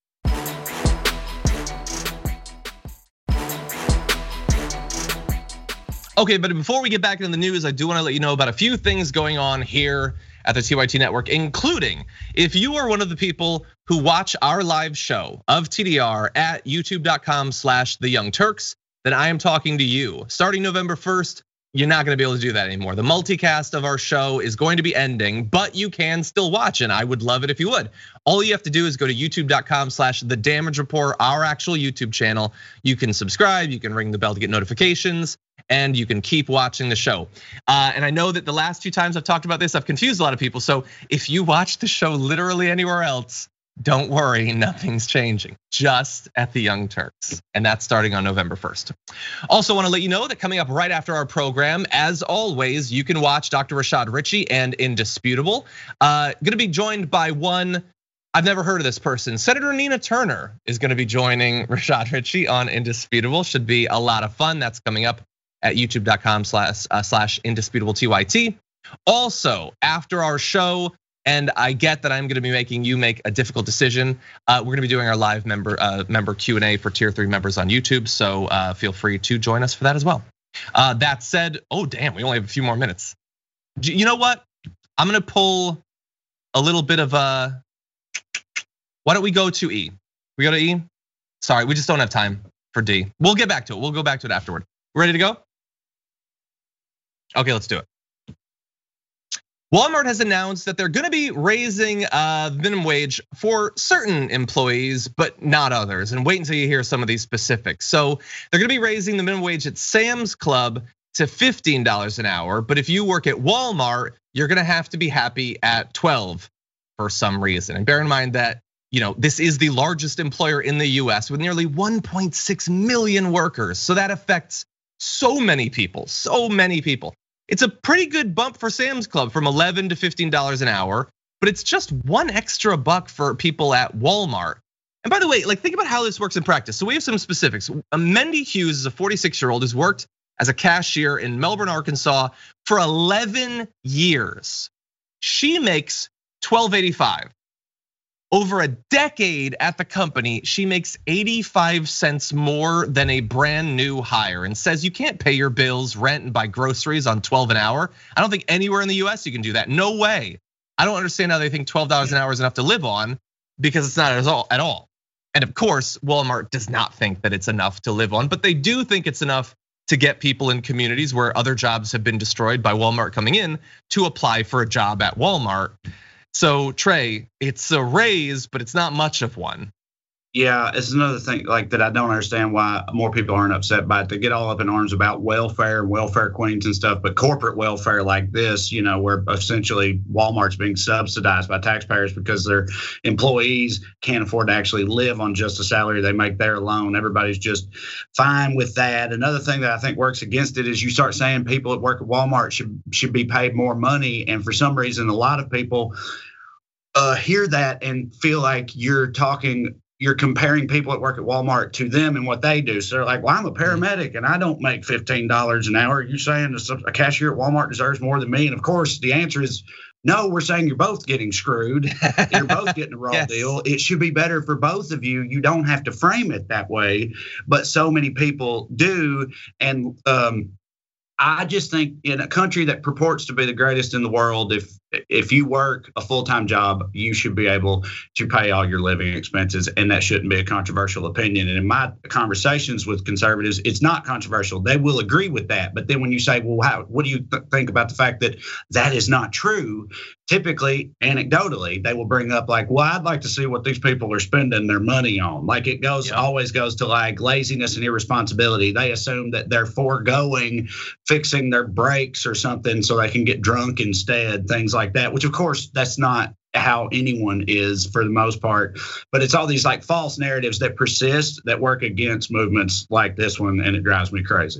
Speaker 2: Okay, but before we get back into the news, I do wanna let you know about a few things going on here at the T Y T Network, including if you are one of the people who watch our live show of T D R at youtube dot com slash the Young Turks, then I am talking to you. Starting November first, you're not gonna be able to do that anymore. The multicast of our show is going to be ending, but you can still watch, and I would love it if you would. All you have to do is go to youtube dot com slash the Damage Report, our actual YouTube channel. You can subscribe, you can ring the bell to get notifications, and you can keep watching the show. Uh, and I know that the last few times I've talked about this, I've confused a lot of people. So if you watch the show literally anywhere else, don't worry, nothing's changing, just at the Young Turks. And that's starting on November first. Also wanna let you know that coming up right after our program, as always, you can watch Doctor Rashad Richey and Indisputable. Uh, gonna be joined by one, I've never heard of this person. Senator Nina Turner is gonna be joining Rashad Richey on Indisputable. Should be a lot of fun. That's coming up at youtube dot com slash slash indisputable T Y T. Also, after our show, and I get that I'm gonna be making you make a difficult decision, we're gonna be doing our live member member Q and A for tier three members on YouTube, so feel free to join us for that as well. That said, oh damn, we only have a few more minutes. You know what? I'm gonna pull a little bit of a, why don't we go to E? We go to E? Sorry, we just don't have time for D. We'll get back to it, we'll go back to it afterward. Ready to go? Okay, let's do it. Walmart has announced that they're gonna be raising the minimum wage for certain employees, but not others. And wait until you hear some of these specifics. So they're gonna be raising the minimum wage at Sam's Club to fifteen dollars an hour. But if you work at Walmart, you're gonna have to be happy at twelve for some reason. And bear in mind that, you know, this is the largest employer in the U S with nearly one point six million workers. So that affects so many people, so many people. It's a pretty good bump for Sam's Club from eleven to fifteen dollars an hour, but it's just one extra buck for people at Walmart. And by the way, like think about how this works in practice. So we have some specifics. Mendy Hughes is a forty-six year old who's worked as a cashier in Melbourne, Arkansas for eleven years. She makes twelve eighty-five. Over a decade at the company, she makes eighty-five cents more than a brand new hire and says you can't pay your bills, rent, and buy groceries on twelve an hour. I don't think anywhere in the U S you can do that. No way. I don't understand how they think twelve dollars an hour is enough to live on, because it's not at all at all. And of course, Walmart does not think that it's enough to live on, but they do think it's enough to get people in communities where other jobs have been destroyed by Walmart coming in to apply for a job at Walmart. So Trey, it's a raise, but it's not much of one.
Speaker 3: Yeah, it's another thing like that I don't understand why more people aren't upset by it. They get all up in arms about welfare and welfare queens and stuff, but corporate welfare like this, you know, where essentially Walmart's being subsidized by taxpayers because their employees can't afford to actually live on just the salary they make there alone. Everybody's just fine with that. Another thing that I think works against it is you start saying people that work at Walmart should should be paid more money, and for some reason, a lot of people uh, hear that and feel like you're talking. You're comparing people that work at Walmart to them and what they do. So they're like, well, I'm a paramedic and I don't make fifteen dollars an hour. You're saying a cashier at Walmart deserves more than me? And of course, the answer is no, we're saying you're both getting screwed. You're both getting a raw yes. deal. It should be better for both of you. You don't have to frame it that way, but so many people do. And um, I just think in a country that purports to be the greatest in the world, if if you work a full-time job, you should be able to pay all your living expenses, and that shouldn't be a controversial opinion. And in my conversations with conservatives, it's not controversial. They will agree with that. But then when you say, well, how, what do you th- think about the fact that that is not true? Typically, anecdotally, they will bring up like, well, I'd like to see what these people are spending their money on. Like it goes, yep. always goes to like laziness and irresponsibility. They assume that they're foregoing fixing their brakes or something so they can get drunk instead, things like that, which of course that's not how anyone is for the most part, but it's all these like false narratives that persist that work against movements like this one, and it drives me crazy.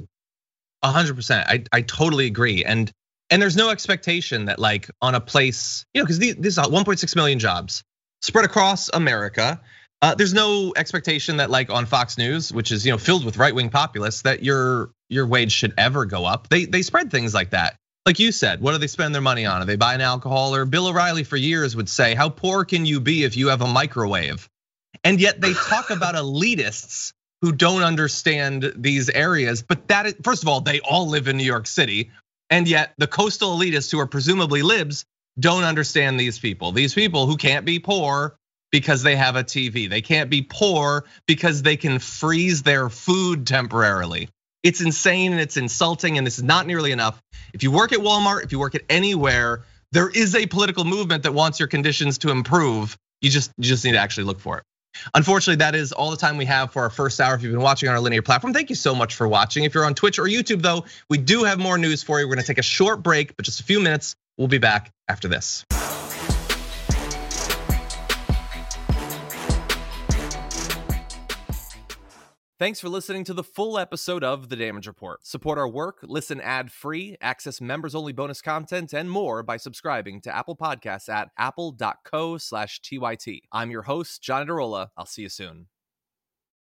Speaker 2: A hundred percent, I I totally agree, and and there's no expectation that like on a place, you know, because these these are one point six million jobs spread across America. Uh, there's no expectation that, like on Fox News, which is you know filled with right-wing populists, that your your wage should ever go up. They they spread things like that. Like you said, what do they spend their money on? Are they buying alcohol? Or Bill O'Reilly for years would say, how poor can you be if you have a microwave? And yet they talk about elitists who don't understand these areas. But that is, first of all, they all live in New York City. And yet the coastal elitists who are presumably libs don't understand these people. These people who can't be poor because they have a T V. They can't be poor because they can freeze their food temporarily. It's insane and it's insulting, and this is not nearly enough. If you work at Walmart, if you work at anywhere, there is a political movement that wants your conditions to improve. You just, you just need to actually look for it. Unfortunately, that is all the time we have for our first hour. If you've been watching on our linear platform, thank you so much for watching. If you're on Twitch or YouTube though, we do have more news for you. We're gonna take a short break, but just a few minutes. We'll be back after this.
Speaker 14: Thanks for listening to the full episode of The Damage Report. Support our work, listen ad-free, access members-only bonus content, and more by subscribing to Apple Podcasts at apple dot co slash T Y T. I'm your host, John Adarola. I'll see you soon.